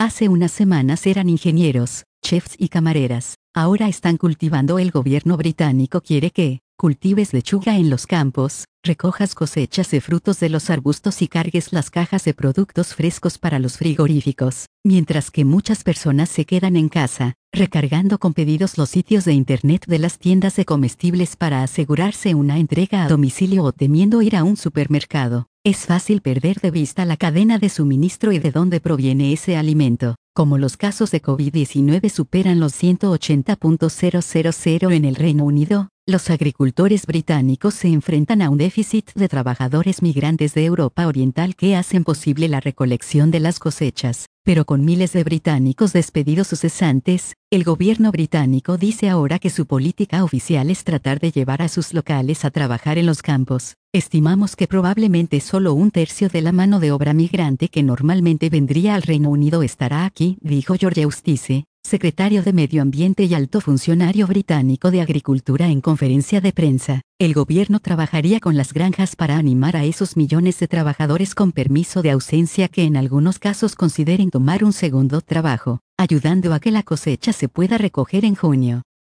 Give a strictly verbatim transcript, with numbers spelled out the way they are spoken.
Hace unas semanas eran ingenieros, chefs y camareras. Ahora están cultivando. El gobierno británico quiere que cultives lechuga en los campos, recojas cosechas de frutos de los arbustos y cargues las cajas de productos frescos para los frigoríficos, mientras que muchas personas se quedan en casa, recargando con pedidos los sitios de internet de las tiendas de comestibles para asegurarse una entrega a domicilio o temiendo ir a un supermercado. Es fácil perder de vista la cadena de suministro y de dónde proviene ese alimento. Como los casos de COVID diecinueve superan los ciento ochenta mil en el Reino Unido, los agricultores británicos se enfrentan a un déficit de trabajadores migrantes de Europa Oriental que hacen posible la recolección de las cosechas. Pero con miles de británicos despedidos o cesantes, el gobierno británico dice ahora que su política oficial es tratar de llevar a sus locales a trabajar en los campos. Estimamos que probablemente solo un tercio de la mano de obra migrante que normalmente vendría al Reino Unido estará aquí, dijo George Eustice, secretario de Medio Ambiente y alto funcionario británico de Agricultura en conferencia de prensa. El gobierno trabajaría con las granjas para animar a esos millones de trabajadores con permiso de ausencia que en algunos casos consideren tomar un segundo trabajo, ayudando a que la cosecha se pueda recoger en junio.